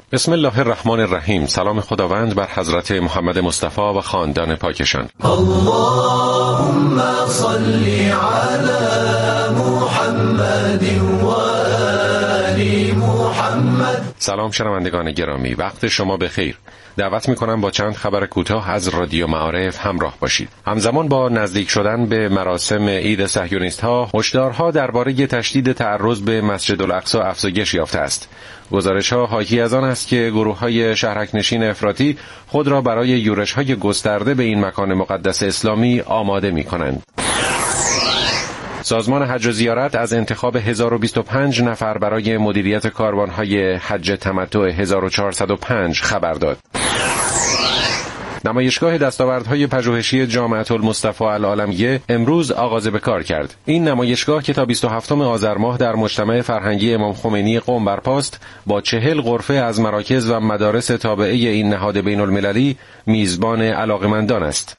بسم الله الرحمن الرحیم. سلام خداوند بر حضرت محمد مصطفی و خاندان پاکشان. اللهم صل علی محمد و آل محمد. سلام شنوندگان گرامی، وقت شما بخیر. دعوت میکنم با چند خبر کوتاه از رادیو معارف همراه باشید. همزمان با نزدیک شدن به مراسم عید صهیونیست‌ها، هشدارها درباره تشدید تعرض به مسجد الاقصی افزایش یافته است. گزارش‌ها حاکی از آن است که گروه‌های شهرک‌نشین افراطی خود را برای یورش‌های گسترده به این مکان مقدس اسلامی آماده می‌کنند. سازمان حج و زیارت از انتخاب 1025 نفر برای مدیریت کاروان‌های حج تمتع 1405 خبر داد. نمایشگاه دستاوردهای پژوهشی جامعة المصطفى العالمیه امروز آغاز به کار کرد. این نمایشگاه که تا 27 آذر ماه در مجتمع فرهنگی امام خمینی قم برپاست، با 40 غرفه از مراکز و مدارس تابعه این نهاد بین المللی میزبان علاقمندان است.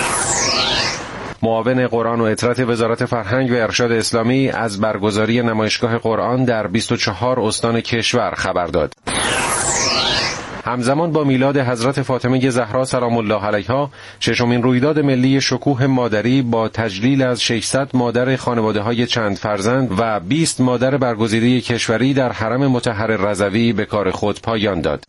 معاون قرآن و اطرات وزارت فرهنگ و ارشاد اسلامی از برگزاری نمایشگاه قرآن در 24 استان کشور خبر داد. همزمان با میلاد حضرت فاطمه زهرا سلام الله علیها، ششمین رویداد ملی شکوه مادری با تجلیل از 600 مادر خانواده‌های چند فرزند و 20 مادر برگزیده کشوری در حرم مطهر رضوی به کار خود پایان داد.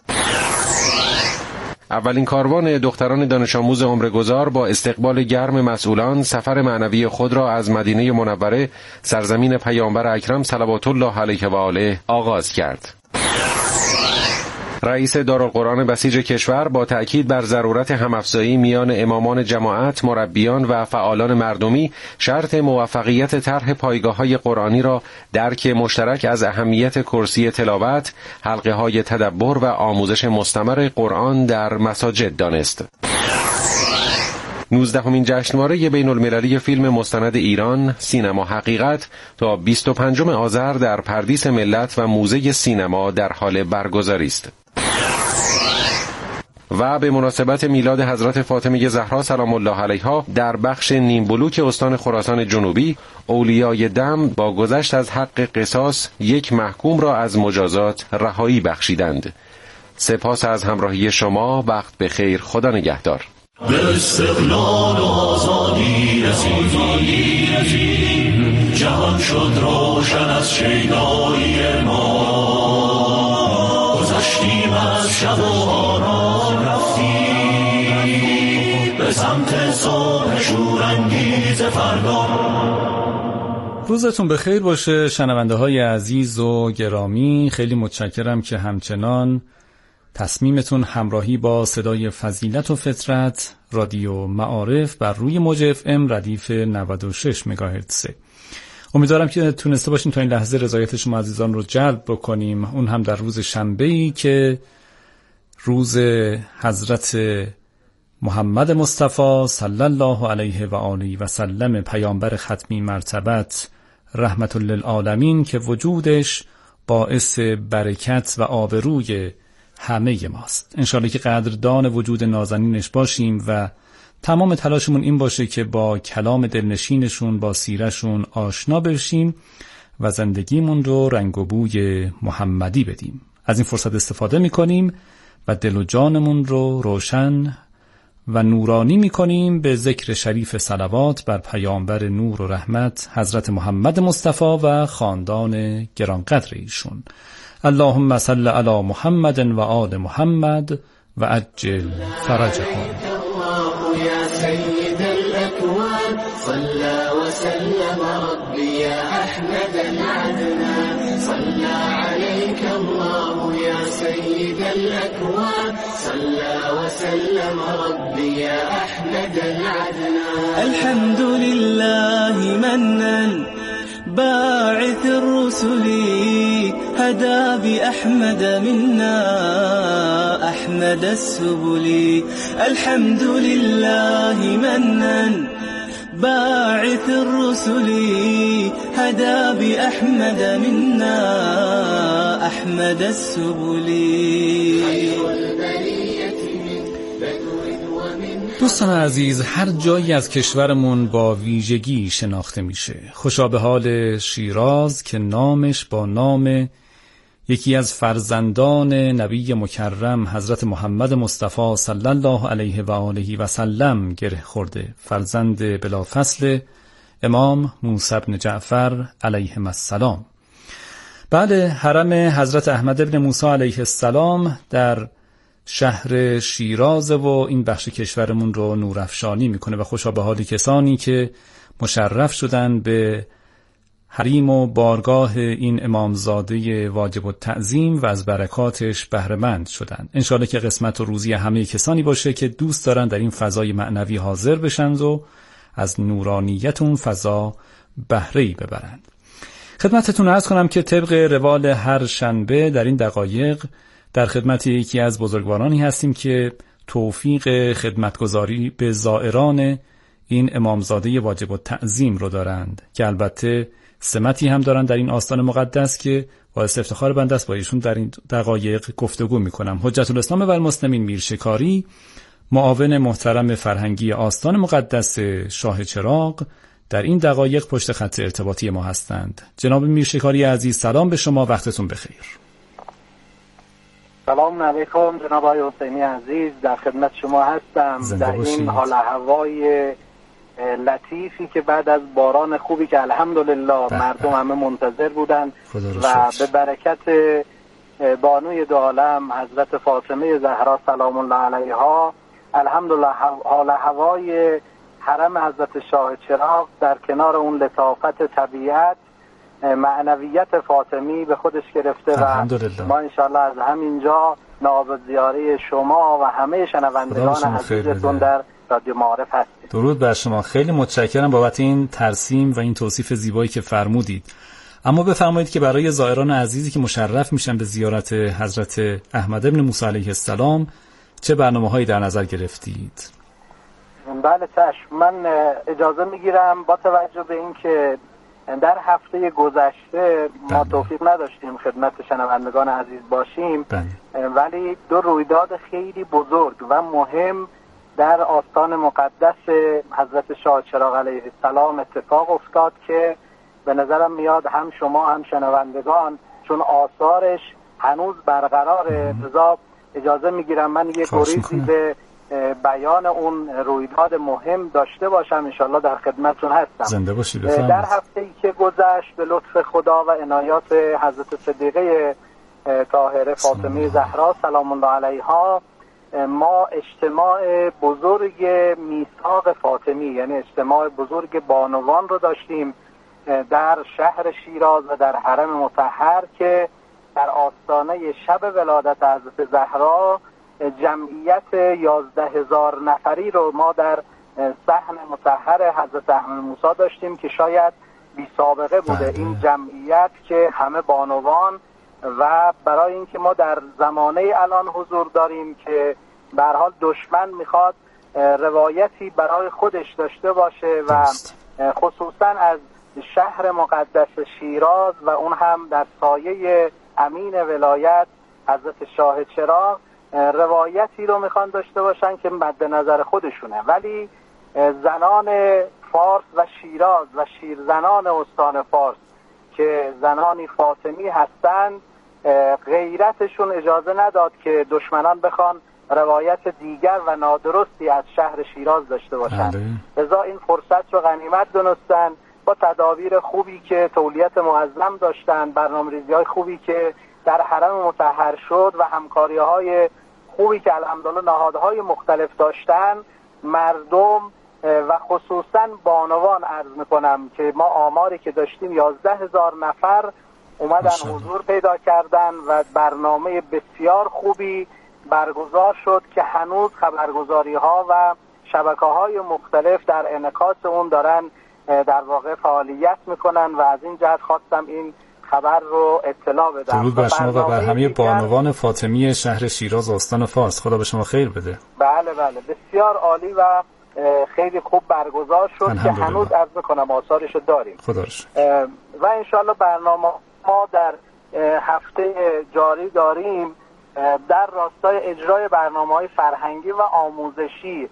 اولین کاروان دختران دانش آموز عمرگذار با استقبال گرم مسئولان سفر معنوی خود را از مدینه منوره سرزمین پیامبر اکرم صلوات الله علیه و آله آغاز کرد. رئیس دارالقرآن بسیج کشور با تأکید بر ضرورت همافزایی میان امامان جماعت، مربیان و فعالان مردمی شرط موفقیت طرح پایگاه‌های قرآنی را درک مشترک از اهمیت کرسی تلاوت، حلقه‌های تدبر و آموزش مستمر قرآن در مساجد دانست. 19مین جشنواره بین المللی فیلم مستند ایران سینما حقیقت تا 25 آذر در پردیس ملت و موزه سینما در حال برگزاری است. و به مناسبت میلاد حضرت فاطمه زهرا سلام الله علیها در بخش نیم بلوک استان خراسان جنوبی، اولیای دم با گذشت از حق قصاص یک محکوم را از مجازات رهایی بخشیدند. سپاس از همراهی شما. وقت بخیر. خدا نگهدار. به استقلال و آزادی رسیدیم، جهان شد روشن از شیدایی ما. گذشتیم از شب و آرام رفتیم به سمت صبح شورانگیز فردا. روزتون بخیر باشه شنونده های عزیز و گرامی. خیلی متشکرم که همچنان تصمیمتون همراهی با صدای فضیلت و فطرت رادیو معارف بر روی موج FM ردیف 96 مگاهرتز. امیدوارم که تونسته باشیم تا این لحظه رضایت شما عزیزان رو جلب بکنیم، اون هم در روز شنبه‌ای که روز حضرت محمد مصطفی صلی الله علیه و آله و سلم، پیامبر ختمی مرتبت رحمت للعالمین، که وجودش باعث برکت و آبروی همه ماست. انشالله که قدردان وجود نازنینش باشیم و تمام تلاشمون این باشه که با کلام دلنشینشون، با سیرشون آشنا بشیم و زندگیمون رو رنگ و بوی محمدی بدیم. از این فرصت استفاده میکنیم و دل و جانمون رو روشن و نورانی میکنیم به ذکر شریف صلوات بر پیامبر نور و رحمت حضرت محمد مصطفی و خاندان گرانقدر ایشون. اللهم صل علی محمد و آل محمد و عجل فرجهم. يا سيد الأكوان صلى وسلم ربي يا أحمد العدنان صلى عليك الله يا سيد الأكوان صلى وسلم ربي يا أحمد العدنان. الحمد لله منا باعث الرسل هدى بأحمد منا أحمد السبل. الحمد لله منا باعث الرسل هدى بأحمد منا أحمد السبل. دوستان عزیز، هر جایی از کشورمون با ویژگی شناخته میشه. خوشا به حال شیراز که نامش با نام یکی از فرزندان نبی مکرم حضرت محمد مصطفی صلی الله علیه و آله و سلم گره خورده، فرزند بلافصل امام موسی بن جعفر علیهم السلام. بله، حرم حضرت احمد بن موسی علیه السلام در شهر شیراز و این بخش کشورمون رو نورافشانی میکنه و خوشا به حال کسانی که مشرف شدن به حریم و بارگاه این امامزاده واجب التعظیم و از برکاتش بهره مند شدن. انشالله که قسمت و روزی همه کسانی باشه که دوست دارن در این فضای معنوی حاضر بشن و از نورانیت اون فضا بهره‌ای ببرند. خدمتتون عرض کنم که طبق روال هر شنبه در این دقایق در خدمت یکی از بزرگوارانی هستیم که توفیق خدمتگزاری به زائران این امامزاده واجب التعظیم رو دارند که البته سمتی هم دارن در این آستان مقدس که باعث افتخار بنده است با ایشون در این دقایق گفتگو میکنم. حجت الاسلام و المسلمین میرشکاری، معاون محترم فرهنگی آستان مقدس شاه چراغ، در این دقایق پشت خط ارتباطی ما هستند. جناب میرشکاری عزیز، سلام به شما، وقتتون بخیر. سلام علیکم جناب آقای حسینی عزیز، در خدمت شما هستم. در این حال هوای لطیفی که بعد از باران خوبی که الحمدلله مردم همه منتظر بودند و به برکت بانوی دو عالم حضرت فاطمه زهرا سلام الله علیها، الحمدلله حال هوای حرم حضرت شاه چراغ در کنار اون لطافت طبیعت معنویت فاطمی به خودش گرفته و ما انشاءالله از همینجا نواب زیاره شما و همه شنوندگان عزیزتون در رادیو معارف هستیم. درود بر شما، خیلی متشکرم بابت این ترسیم و این توصیف زیبایی که فرمودید. اما بفرمایید که برای زائران عزیزی که مشرف میشن به زیارت حضرت احمد بن موسی علیه السلام چه برنامه‌هایی در نظر گرفتید؟ بله چشم، من اجازه میگیرم با توجه به این که در هفته گذشته ما توفیق نداشتیم خدمت شنوندگان عزیز باشیم، ولی دو رویداد خیلی بزرگ و مهم در آستان مقدس حضرت شاه چراغ علیه السلام اتفاق افتاد که به نظرم میاد هم شما هم شنوندگان چون آثارش هنوز برقراره، لذا اجازه میگیرم من یک گریزی به بیان اون رویداد مهم داشته باشم. انشالله در خدمتتون هستم. زنده باشید. در هفته‌ای که گذشت به لطف خدا و عنایات حضرت صدیقه طاهره فاطمه زهرا سلام الله علیها ما اجتماع بزرگ میثاق فاطمی، یعنی اجتماع بزرگ بانوان رو داشتیم در شهر شیراز و در حرم مطهر که در آستانه شب ولادت حضرت زهرا جمعیت 11,000 نفری رو ما در صحن مطهر حضرت احمد موسی داشتیم که شاید بی سابقه بوده این جمعیت که همه بانوان و برای اینکه ما در زمانه الان حضور داریم که به هر حال دشمن میخواد روایتی برای خودش داشته باشه و خصوصا از شهر مقدس شیراز و اون هم در سایه امین ولایت حضرت شاه چراغ روایتی رو میخوان داشته باشن که مد نظر خودشونه، ولی زنان فارس و شیراز و شیرزنان استان فارس که زنانی فاطمی هستند غیرتشون اجازه نداد که دشمنان بخوان روایت دیگر و نادرستی از شهر شیراز داشته باشن، لذا این فرصت رو غنیمت دونستن با تدابیر خوبی که تولیت معظم داشتن، برنامه‌ریزی‌های خوبی که در حرم مطهر شد و همکاری‌های خوبی که الحمدلله نهادهای مختلف داشتن، مردم و خصوصا بانوان عرض میکنم که ما آماری که داشتیم 11,000 نفر اومدن حضور پیدا کردن و برنامه بسیار خوبی برگزار شد که هنوز خبرگزاری ها و شبکه های مختلف در انعکاس اون دارن در واقع فعالیت میکنن و از این جهت خواستم این خبر رو اطلاع بدم. درود بر شما و بر همه بانوان فاطمی شهر شیراز استان فارس. خدا به شما خیر بده. بله بسیار عالی و خیلی خوب برگزار شد که هنوز عرض میکنم آثارش رو داریم. خدا رو شکر. و انشالله برنامه ما در هفته جاری داریم در راستای اجرای برنامه‌های فرهنگی و آموزشی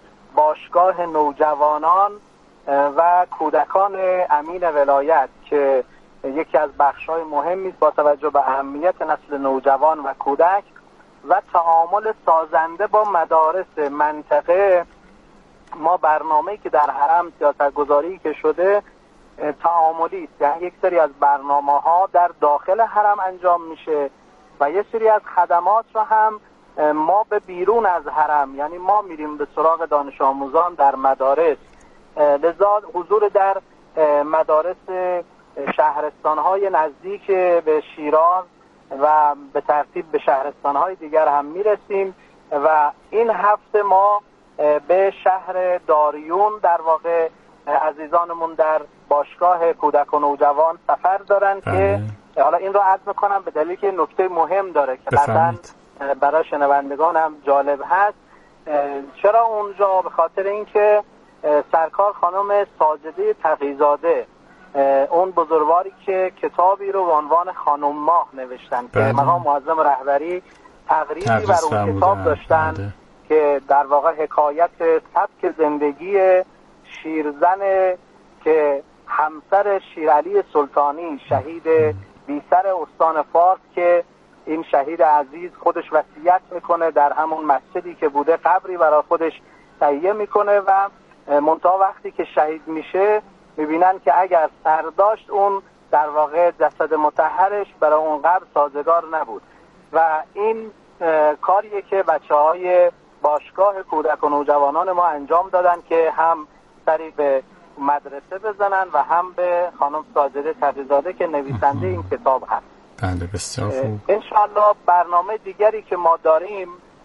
باشگاه نوجوانان و کودکان امین ولایت که یکی از بخش‌های مهمی است با توجه به اهمیت نسل نوجوان و کودک و تعامل سازنده با مدارس منطقه. ما برنامه‌ای که در حرم سیاست‌گذاری که شده تعاملی است، یعنی یک سری از برنامه‌ها در داخل حرم انجام میشه و یک سری از خدمات رو هم ما به بیرون از حرم، یعنی ما میریم به سراغ دانش آموزان در مدارس. لذا حضور در مدارس شهرستان‌های نزدیک به شیراز و به ترتیب به شهرستان‌های دیگر هم میرسیم و این هفته ما به شهر داریون در واقع عزیزانمون در باشگاه کودک و نوجوان سفر دارن که حالا این رو عرض میکنم به دلیل که نکته مهم داره که قطعاً برای شنوندگان هم جالب هست. چرا اونجا؟ به خاطر اینکه سرکار خانم ساجده تقی‌زاده، اون بزرگواری که کتابی رو به عنوان خانم ماه نوشتن که مقام معظم رهبری تقریبی بر اون کتاب داشتن که در واقع حکایت سبک زندگی شیرزن که همسر شیرعلی سلطانی شهید بیسر استان فارس که این شهید عزیز خودش وصیت میکنه در همون مسجدی که بوده قبری برای خودش تهیه میکنه و منتها وقتی که شهید میشه میبینن که اگر سر داشت اون در واقع جسد مطهرش برای اون قبر سازگار نبود و این کاریه که بچه‌های باشگاه کودک و نوجوانان ما انجام دادن که هم سری به مدرسه بزنن و هم به خانم ساجده تقی‌زاده که نویسنده این کتاب هست. بله بسیار خوب. انشاءالله برنامه دیگری که ما داریم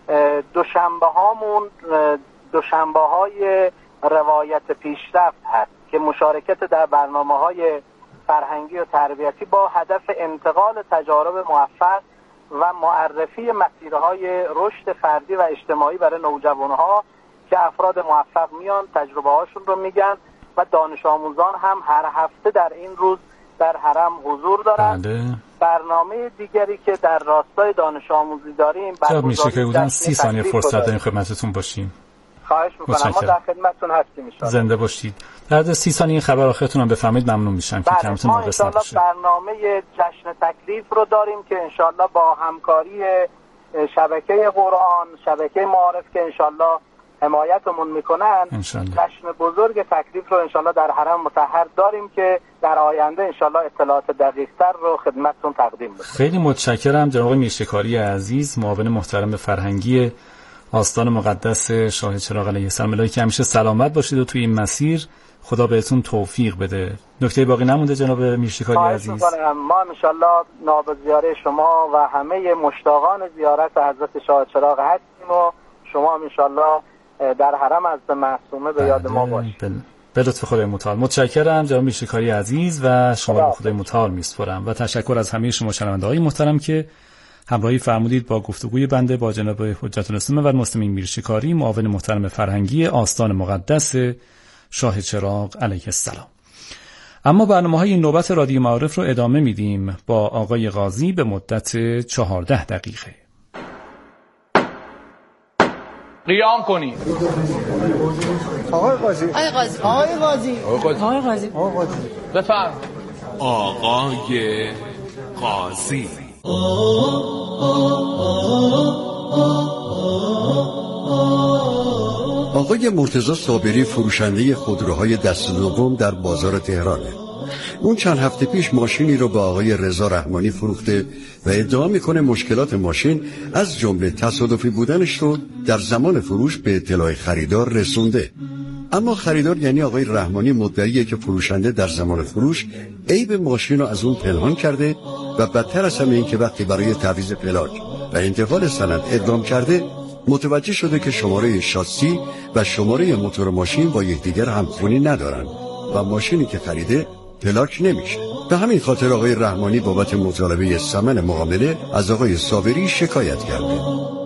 دوشنبه‌های روایت پیشرفت هست که مشارکت در برنامه‌های فرهنگی و تربیتی با هدف انتقال تجارب موفق و معرفی مسیرهای رشد فردی و اجتماعی برای نوجوانها که افراد موفق میان تجربه هاشون رو میگن و دانش آموزان هم هر هفته در این روز در حرم حضور دارن. برنامه دیگری که در راستای دانش آموزی داریم میشه که بودن 30 ثانیه فرصت داریم خدمتتون باشیم. خواهش میکنم. ما در خدمتتون هستیم ان زنده باشید. در 30 ثانیه خبر آخرتون هم بفرمایید ممنون میشم که کمتون ناقص نباشه. برنامه جشن تکلیف رو داریم که انشالله با همکاری شبکه قرآن، شبکه معارف که انشالله حمایتمون میکنن جشن بزرگ تکلیف رو انشالله در حرم مطهر داریم که در آینده انشالله اطلاعات دقیق‌تر رو خدمتتون تقدیم میکنم. خیلی متشکرم جناب میرشکاری عزیز، معاون محترم فرهنگی آستان مقدس شاه چراغ علیه السلام. الهی که همیشه سلامت باشید و توی این مسیر خدا بهتون توفیق بده. نکته باقی نمونده جناب میرشکاری عزیز؟ ما انشالله ناب زیاره شما و همه مشتاقان زیارت حضرت شاه چراغ هستیم و شما هم انشالله در حرم از معصومه به یاد ما باشید. به لطف خدای متعال متشکرم جناب میرشکاری عزیز و شما به خدای متعال میسپارم و تشکر از همه شما شنونده‌های محترم که همراهی فرمودید با گفتگوی بنده با جناب حجت الاسلام و المسلمین میرشکاری، معاون محترم فرهنگی آستان مقدس شاه چراغ علیه السلام. اما برنامه‌های این نوبت رادیو معارف رو ادامه میدیم با آقای قاضی به مدت 14 دقیقه. قیام کنید. آقای قاضی. آقای قاضی. آقای قاضی. آقای قاضی. آقای قاضی. بفرم. آقای قاضی. آقای مرتضی صابری فروشنده خودروهای دست دوم در بازار تهرانه. اون چند هفته پیش ماشینی رو به آقای رضا رحمانی فروخته و ادعا میکنه مشکلات ماشین از جمله تصادفی بودنش رو در زمان فروش به اطلاع خریدار رسونده. اما خریدار یعنی آقای رحمانی مدعیه که فروشنده در زمان فروش عیب ماشین رو از اون پنهان کرده و بدتر از همه این که وقتی برای تعویض پلاک و انتقال سند اقدام کرده متوجه شده که شماره شاسی و شماره موتور ماشین با یکدیگر همخوانی ندارن و ماشینی که خریده پلاک نمیشه. به همین خاطر آقای رحمانی بابت مطالبه ثمن معامله از آقای صابری شکایت کرده.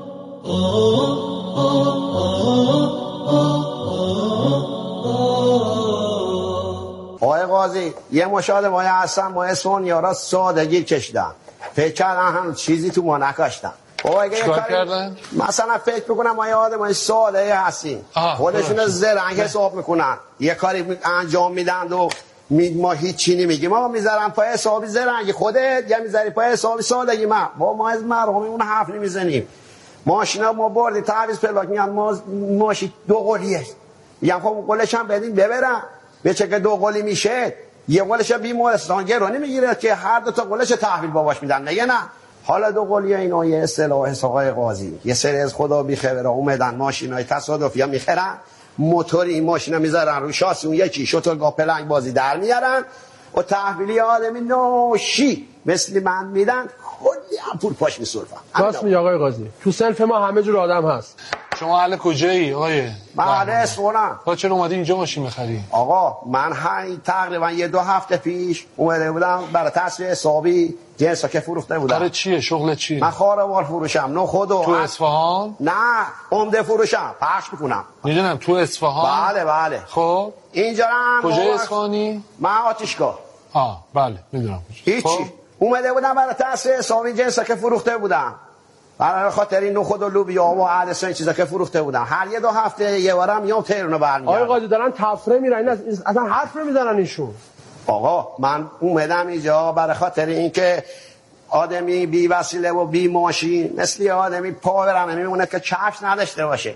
آقای قاضی یه مشاهده مایه هستم با اسم یارا سادگی کشیدم، فکر کردم هم چیزی تو ما نکاشتم. چیکار کردن؟ مثلا فکر میکنم ما یه آدم ساده هستیم، خودشون زرنگ حساب میکنن، یه کاری انجام میدن و ما هیچی نمیگیم، ما میذارم پای حسابی زرنگی خودت یا میذاری پای حسابی سادگی من. ما از مرحوممون حرف نمیزنیم. ماشینا ما بردیم تعویض پلاک، میگن ماشین 2 قلیه. میگم خب قلش هم بدین ببرن، به چه که 2 قلی میشه یه قلش بیمارستان گرانی میگیره که هر 2 تا قلش تحویل باباش میدن. نه حالا 2 قلیه اینا یه اصطلاح آقای قاضی، یه سری از خدا بی خبره اومدن ماشینای تصادفی ها میخرن، موتور این ماشینا میذارن رو شاسی، اون یکی شترگاه پلنگ بازی در میارن و تحویلی آدمی ناشی مثل من میدن، کلی هم پول پاش میسرفن. راست میگه آقای قاضی، تو سلف ما همه جور آدم هست. شما اهل کجایی آقای؟ من اهل اصفهانم. تو چرا اومدی اینجا ماشین بخری؟ آقا من تقریبا 1-2 هفته پیش اومده بودم برای تصفیه حسابی جنسا که فروخته بودم. برای چیه؟ شغل چیه؟ من خاروار فروشم. نخود و تو اصفهان؟ نه، عمده فروشم، پخش میکنم. میدونم تو اصفهان؟ بله. خب اینجا هم کجای اصفهانی؟ من آتشگاه. بله میدونم. هیچی. خب؟ اومده بودم برای تصفیه حسابی جنسا که فروخته بودم، برای خاطر این نخود و لوبیا و عدس این چیزا که فروخته بودم. هر 1-2 هفته یه بارم میام تهرانو برمیگردم. آقای قاضی دارن تفره میرن، اصلا حرف نمیزنن ایشون. آقا من اومدم اینجا برای خاطر اینکه آدمی بی وسیله و بی ماشین مثل آدمی پا برم نمیمونه که کفش نداشته باشه.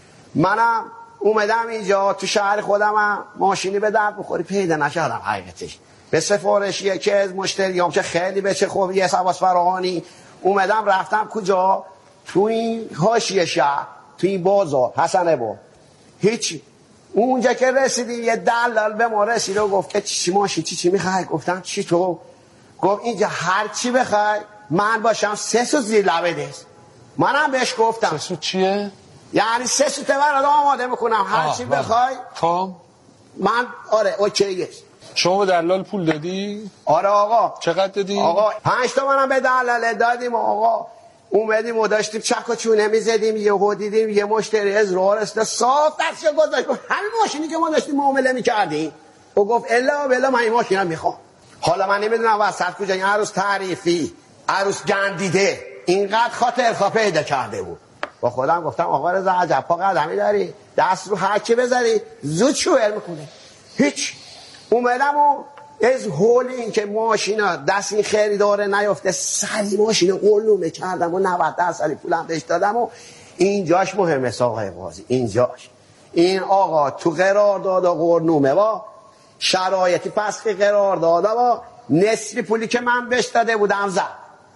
منم اومدم اینجا تو شهر خودم ماشینی به درد بخوری پیدا نکردم. حقیقتش به سفارشیه که از مشتریام که خیلی به چه خوبی حساباس فراهانی اومدم رفتم کجا؟ تو این حاشیه شهر، تو این بازار حسن با هیچی. اونجا که رسیدیم یه دلال به ما رسید و گفت که چی ماشین چی میخوای؟ گفتم چی تو؟ گفت اینجا هر چی بخوای من باشم 3 سو زیر لبه دست. منم بهش گفتم 3 سو چیه؟ یعنی 3 سو تبر آماده میکنم هر چی بخوای. خب من آره اوکیه. شما به دلال پول دادی؟ آره آقا. چقدر دادی؟ آقا 5 تومنم به دلال دادیم. آقا اومدیم و داشتیم چک و چونه میزدیم، یهو دیدیم یه مشتری از راه رسید صاف دستش گذاشت همین ماشینی که ما داشتیم معامله میکردیم و گفت الا بلا من این ماشینم میخوام. حالا من نمیدونم وسط کجا این عروس تعریفی عروس گندیده اینقدر خاطر خواه پیدا کرده بود. با خودم گفتم آقا رضا عجب پا قدمی داری، دست رو هر چی بذاری زود شوهر میکنه. هیچ اومدم و از هول این که ماشینا دست این خریداره نیافته سری ماشین قلومه کردم و 90% پولم بهش دادم. و اینجاش مهمه آقای قاضی، اینجاش این آقا تو قرارداد قرنومه با شرایطی پس که قرارداد با نصف پولی که من بهش داده بودم زد.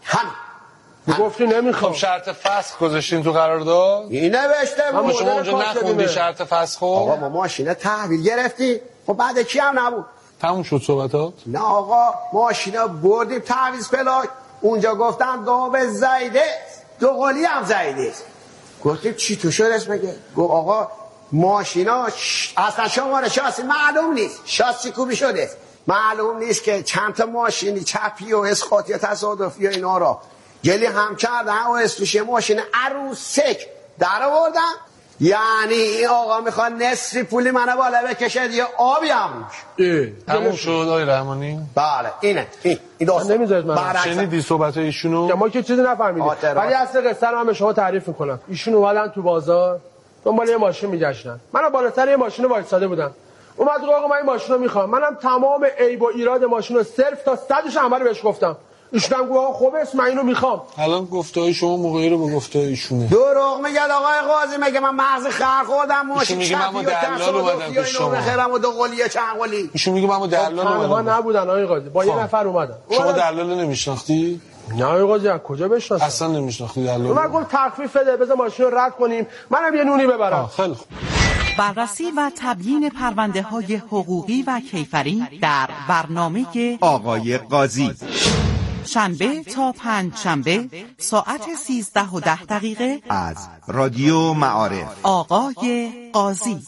گفتی نمیخوام. خب شرط فسخ گذاشتین تو قرارداد؟ این نوشته بود. شما اونجا نخوندی شرط فسخ؟ آقا ما ماشین تحویل گرفتی، خب بعد کی هم نبود. تموم شد صحبتات؟ نه آقا ماشینا بردیم تعویض پلاک، اونجا گفتن گاو زایده 2 قلی هم زایده. گفتیم چی تو شد اسم میگه؟ گفت آقا ماشینا اصلا شماره شاسی معلوم نیست، شاسی کوبی شده معلوم نیست که چند تا ماشینی چپی و اسقاطی و تصادفی و اینا را گلی هم کردن و اسمش ماشین عروسک در آوردن. یعنی این آقا میخواد نصف پولی منو بالا بکشه دیگه آبی هم روش. تموم شد آقای رحمانی؟ بله اینه این داستان. نمیذارید من شنیدی صحبتای ایشونو؟ ما که چیزی نفهمیدیم، ولی اصل قصه رو من به شما تعریف میکنم. ایشون اومدن تو بازار دنبال یه ماشین میگشتن، منم بالا سر یه ماشین وایساده بودم. اومد گفت آقا من این ماشین رو میخوام. منم تمام عیب و ایراد ماشین رو صرف تا 100ش همه رو بهش گفتم. ایشون هم گفت خب اسم اینو میخوام. الان گفته‌های شما مغایر با گفته‌های ایشونه. دروغ میگه آقای قاضی، میگه من مغز خر خوردم ماشین میگه من با دلال اومدم پیش شما بخرم و 2 قلیه چند قلی. ایشون میگه من با دلال اومدم. تنها نبودن آقای قاضی، با یه نفر اومدن. شما دلال نمیشناختی؟ نه آقای قاضی از کجا بشناسم؟ اصلا نمیشناختی دلال. من گفت تخفیف بده بذار ماشین رو رد کنیم منم یه نونی ببرم. خیلی خوب. بررسی و تبیین پرونده های حقوقی و کیفری در برنامه آقای قاضی، شنبه تا پنجشنبه ساعت 13:10 از رادیو معارف. آقای قاضی.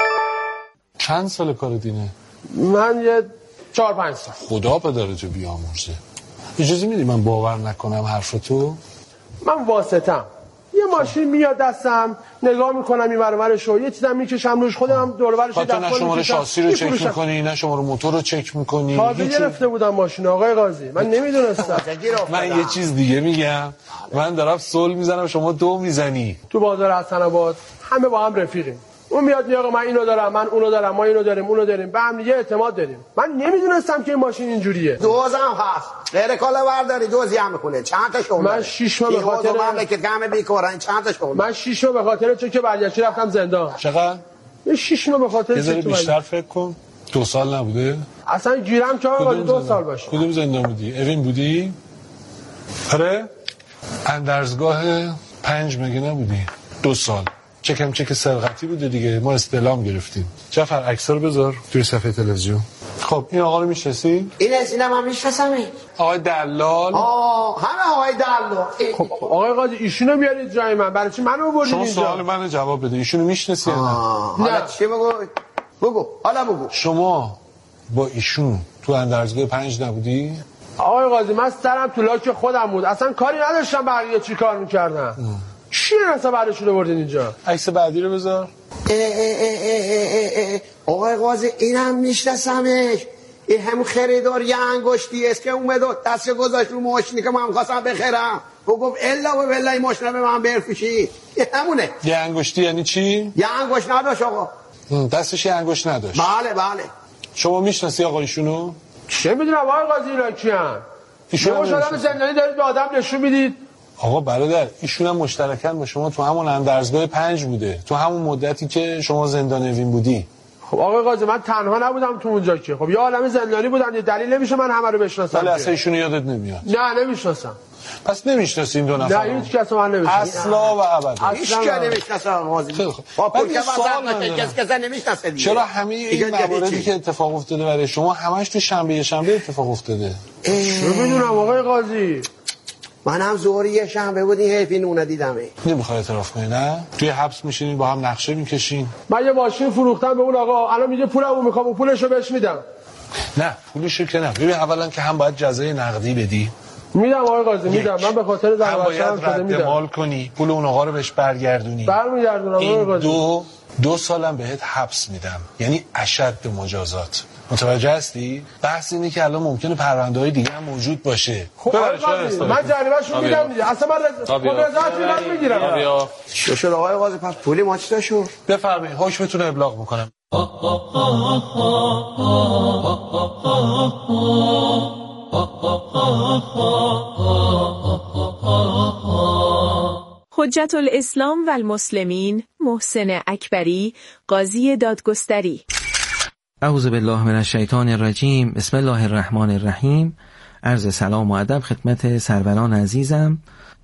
چند سال کار دینه؟ من یه 4-5 سال. خدا پدرتو بیامرزه. اجازه میدی من باور نکنم حرفتو؟ من واسطم. یه ماشین میاد دستم نگاه میکنم این ورورشو یه چیزام میکشم روش خودم دور و برش دستم نه شماره شاسی رو چک میکنی نه شماره موتور رو چک میکنی. تازه گرفته بودم ماشین آقای قاضی من نمیدونستم. من یه چیز دیگه میگم، من دارم سول میزنم شما 2 میزنی. تو بازار حسن آباد همه با هم رفیقیم. اون میاد میگه من اینو دارم، من اونو دارم، ما اینو داریم، اونو داریم، به هم دیگه اعتماد داریم. من نمیدونستم که این ماشین اینجوریه. دوزم هست، غیر کالا برداری دوزی هم میکنه. چند تا شغل؟ من 6 ماه به خاطر مملکت کم بیکارن. چند تا شغل؟ من 6 ماه به خاطر چون که برگشتی رفتم زندان. چقدر؟ 6 ماه به خاطر یه ذره بیشتر فکر کن. 2 سال نبوده؟ اصلا گیرم که آقا 2 سال باشه. کدوم زندان بودی؟ اوین بودی؟ آره؟ اندرزگاه 5 مگه نبودی؟ 2 سال. چکم چک سرقتی بوده دیگه، ما استعلام گرفتیم. جعفر عکس‌ها رو بذار توی صفحه تلویزیون. خب این آقا رو میشناسی؟ این اسینم هم میشناسم. آقای دلال. همه آقای دلال. خب آقای قاضی ایشونو بیارید جای من. برای چی منو آوردید اینجا؟ شما سوال منو جواب بده. ایشونو میشناسی یا نه؟ حالا چی بگو؟ حالا بگو. شما با ایشون تو اندرزگاه 5 نبودی؟ آقای قاضی من سرم تو لاک خودم بود، اصلا کاری نداشتم بقیه چی کار میکردن. چی اصلا بعدش رو بردین اینجا؟ عکس بعدی رو بذار. آقای قاضی اینم میشناسمش. این هم خریدار یه انگشتی است که اومد دست گذاشت رو ماشینی که من خواستم بخرم. گفت الا و بالله این ماشین به من برفشی. این همونه. یه انگشتی یعنی چی؟ یه انگشت نداشت آقا. دستش یه انگشت نداشت. بله. شما میشناسی آقا ایشونو؟ چه میدونم آقای قاضی اینا کیان؟ ایشون آدم زندانی دارید به آدم نشون میدید. آقا برادر ایشون هم مشترکاً با شما تو همون اندرزگاه 5 بوده، تو همون مدتی که شما زندان اوین بودی. خب آقای قاضی من تنها نبودم تو اونجا که. خب یه عالمه زندانی بودن، یه دلیل نمیشه من همه رو بشناسم. ولی اصلا ایشونو یادت نمیاد. نه نمیشناسم. پس نمیشناسی این دو نفر؟ نه هیچ کس من نمیشناسم اصلا و ابدا. هیچ کس نمیشناسم قاضی. با پول که واسه کس نمیشناسه دیگه. چرا همه این مواردی که اتفاق افتاده برای شما همش تو شنبه اتفاق افتاده؟ چه میدونم آقای قاضی. من هم ظهری شنبه بود این حیفی نونه دیدمه. نمیخوای اعتراف کنی نه؟ توی حبس میشینین با هم نقشه میکشین. من یه ماشین فروختم به اون آقا، الان میگه پولمو میخوام و پولشو بهش میدم. نه پولشو که نه. ببین اولا که هم باید جزای نقدی بدی. میدم آقای قاضی میدم. من به خاطر زحمتم شده میدم. مال کنی، پول اون آقا رو بهش برگردونی. برمیگردونم آقای قاضی. 2 سالم بهت حبس میدم. یعنی اشد مجازات. متوجه هستی؟ بحث اینه که الان ممکنه پرونده‌های دیگه هم موجود باشه. خب من جریمه‌شو میدم دیگه. اصلا من رضایت میگیرم. چه شد آقای قاضی؟ پس پولی ما چی شد؟ بفرمایید حکمتون رو ابلاغ میکنم. حجت الاسلام و المسلمین محسن اکبری، قاضی دادگستری. اعوذ بالله من الشیطان الرجیم. بسم الله الرحمن الرحیم. عرض سلام و ادب خدمت سروران عزیزم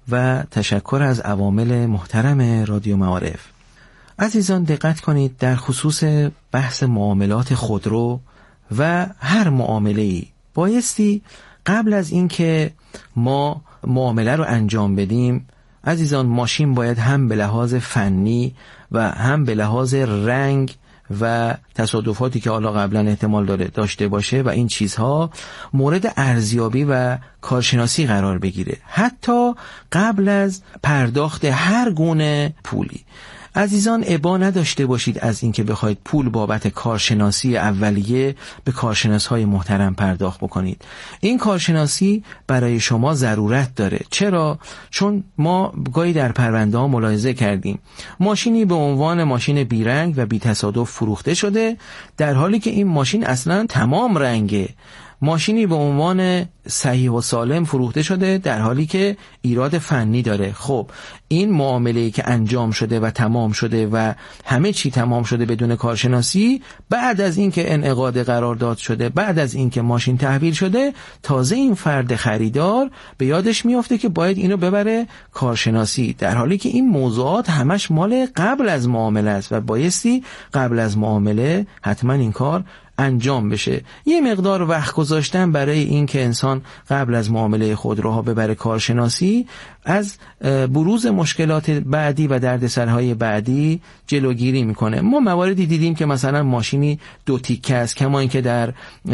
و تشکر از عوامل محترم رادیو معارف. عزیزان دقت کنید، در خصوص بحث معاملات خودرو و هر معامله‌ای بایستی قبل از اینکه ما معامله رو انجام بدیم، عزیزان ماشین باید هم به لحاظ فنی و هم به لحاظ رنگ و تصادفاتی که حالا قبلا احتمال داشته باشه و این چیزها مورد ارزیابی و کارشناسی قرار بگیره، حتی قبل از پرداخت هر گونه پولی. عزیزان ابا نداشته باشید از اینکه بخواید پول بابت کارشناسی اولیه به کارشناس‌های محترم پرداخت بکنید. این کارشناسی برای شما ضرورت داره. چرا؟ چون ما گاهی در پرونده ها ملاحظه کردیم ماشینی به عنوان ماشین بیرنگ و بی تصادف فروخته شده، در حالی که این ماشین اصلا تمام رنگه. ماشینی به عنوان صحیح و سالم فروخته شده در حالی که ایراد فنی داره. خب این معامله‌ای که انجام شده و تمام شده و همه چی تمام شده بدون کارشناسی، بعد از اینکه انعقاد قرارداد شده، بعد از اینکه ماشین تحویل شده، تازه این فرد خریدار به یادش میافته که باید اینو ببره کارشناسی، در حالی که این موضوعات همش مال قبل از معامله است و بایستی قبل از معامله حتما این کار انجام بشه. یه مقدار وقت گذاشتن برای این که انسان قبل از معامله خودروها ببره کارشناسی از بروز مشکلات بعدی و دردسرهای بعدی جلوگیری میکنه. ما مواردی دیدیم که مثلا ماشینی 2 تیکه است، کما اینکه در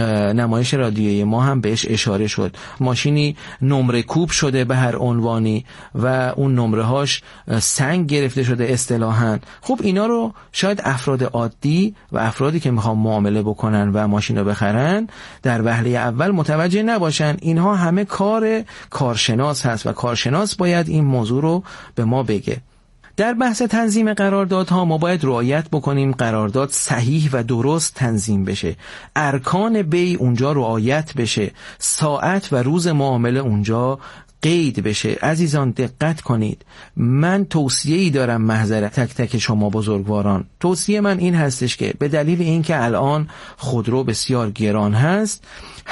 نمایش رادیویی ما هم بهش اشاره شد، ماشینی نمره کوب شده به هر عنوانی و اون نمره هاش سنگ گرفته شده اصطلاحاً. خب اینا رو شاید افراد عادی و افرادی که میخوان معامله بکنن و ماشین رو بخرن در وهله اول متوجه نباشن. اینها همه کار کارشناس هست و کارشناس باید این موضوع رو به ما بگه. در بحث تنظیم قراردادها ما باید رعایت بکنیم قرارداد صحیح و درست تنظیم بشه، ارکان بیع اونجا رعایت بشه، ساعت و روز معامله اونجا قید بشه. عزیزان دقت کنید، من توصیه‌ای دارم محضر تک تک شما بزرگواران. توصیه من این هستش که به دلیل اینکه الان خودرو بسیار گران هست،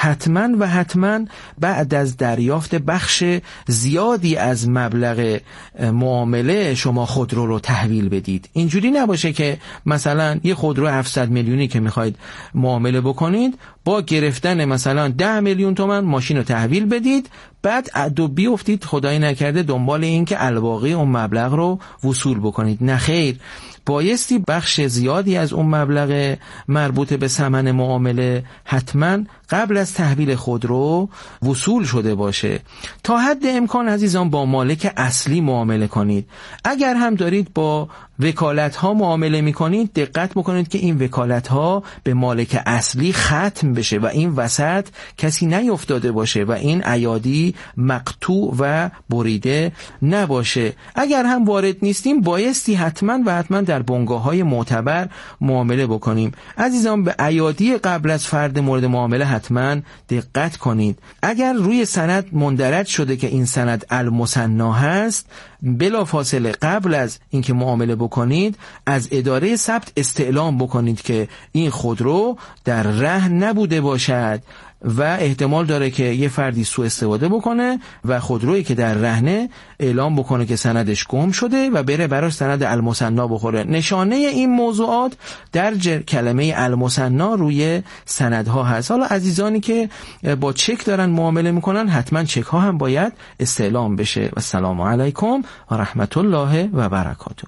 حتما بعد از دریافت بخش زیادی از مبلغ معامله شما خودرو رو تحویل بدید. اینجوری نباشه که مثلا یه خودرو 700 میلیونی که میخواید معامله بکنید با گرفتن مثلا 10 میلیون تومان ماشین رو تحویل بدید، بعد عدو بیفتید خدای نکرده دنبال این که الباقی اون مبلغ رو وصول بکنید. نه خیر، بایستی بخش زیادی از اون مبلغ مربوط به ثمن معامله حتما قبل از تحویل خودرو وصول شده باشه. تا حد امکان عزیزان با مالک اصلی معامله کنید. اگر هم دارید با وکالت ها معامله می کنید، دقت بکنید که این وکالت ها به مالک اصلی ختم بشه و این وسط کسی نیفتاده باشه و این ایادی مقطوع و بریده نباشه. اگر هم وارد نیستیم بایستی حتما در بنگاه‌های معتبر معامله بکنیم. عزیزان به ایادی قبل از فرد مورد معامله حتما دقت کنید. اگر روی سند مندرج شده که این سند المثنا هست، بلافاصله قبل از اینکه معامله بکنید از اداره ثبت استعلام بکنید که این خودرو در رهن نبوده باشد و احتمال داره که یه فردی سوء استفاده بکنه و خودرویی که در رهنه اعلام بکنه که سندش گم شده و بره براش سند المثنا بخوره. نشانه این موضوعات در کلمه المثنا روی سندها هست. حالا عزیزانی که با چک دارن معامله میکنن حتما چک ها هم باید استعلام بشه. و السلام علیکم و رحمت الله و برکاته.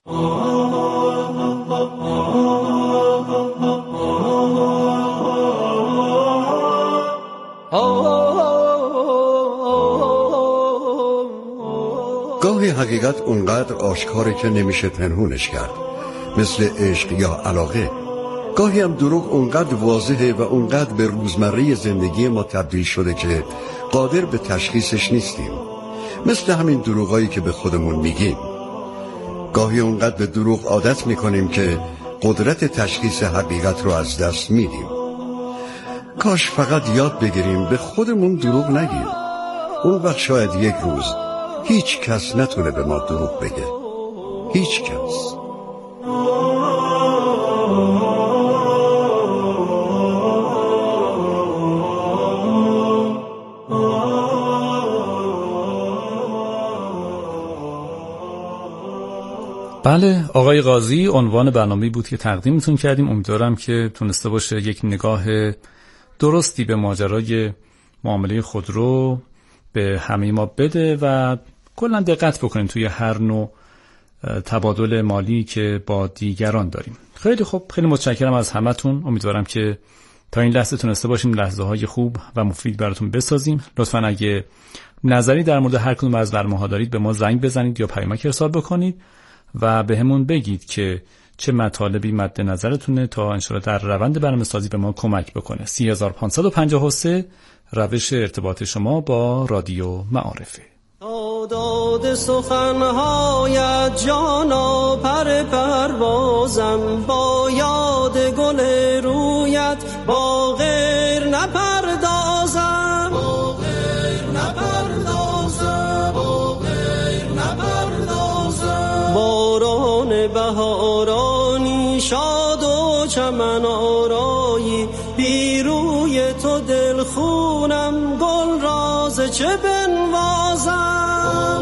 گاهی حقیقت اونقدر آشکاره که نمیشه پنهونش کرد، مثل عشق یا علاقه. گاهی هم دروغ اونقدر واضحه و اونقدر به روزمره زندگی ما تبدیل شده که قادر به تشخیصش نیستیم، مثل همین دروغایی که به خودمون میگیم. گاهی اونقدر به دروغ عادت میکنیم که قدرت تشخیص حقیقت رو از دست میدیم. کاش فقط یاد بگیریم به خودمون دروغ نگیم. اون وقت شاید یک روز هیچ کس نتونه به ما دروغ بگه. هیچ کس. بله آقای قاضی، عنوان برنامه‌ای بود که تقدیمتون کردیم. امیدوارم که تونسته باشه یک نگاه درستی به ماجرای معامله خودرو به همه ما بده و کلا دقت بکنیم توی هر نوع تبادل مالی که با دیگران داریم. خیلی خوب، خیلی متشکرم از همتون. امیدوارم که تا این لحظه تونسته باشیم لحظه‌های خوب و مفید براتون بسازیم. لطفاً اگه نظری در مورد هر کدوم از برنامه‌ها دارید به ما زنگ بزنید یا پیامک ارسال بکنید و به همون بگید که چه مطالبی مد نظرتونه تا انشاءالله در روند برنامه‌سازی به ما کمک بکنه. 3553 روش ارتباط شما با رادیو معارفه. داد سخنهایت جانا پر پروازم، با یاد گل رویت با غیر نپردازم، با غیر نپردازم، با غیر نپردازم. باران بهارانی شاد و چمن آرایی، بی روی تو دل خونم گل راز چه بنوازم،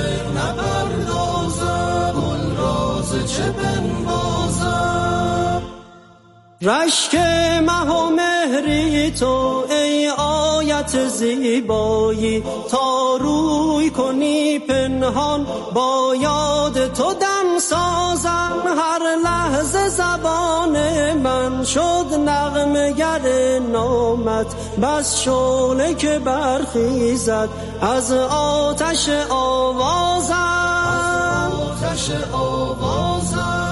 نپردازم گل راز چه بنوازم. رشک مه و مهری تو ای آیت زیبایی، تا روی کنی پنهان با یاد تو دم سازم. هر لحظه زبان من شد نغمه گر نامت، بس شعله که برخیزد از آتش آوازم، آتش آوازم.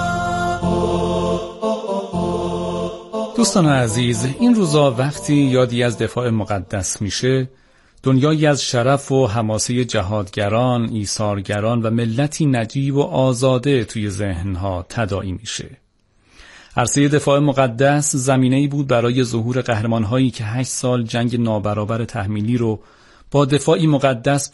دوستان عزیز، این روزا وقتی یادی از دفاع مقدس میشه دنیایی از شرف و حماسه جهادگران، ایثارگران و ملتی نجیب و آزاده توی ذهنها تداعی میشه. عرصه دفاع مقدس زمینه‌ای بود برای ظهور قهرمان‌هایی که 8 سال جنگ نابرابر تحمیلی رو با دفاعی مقدس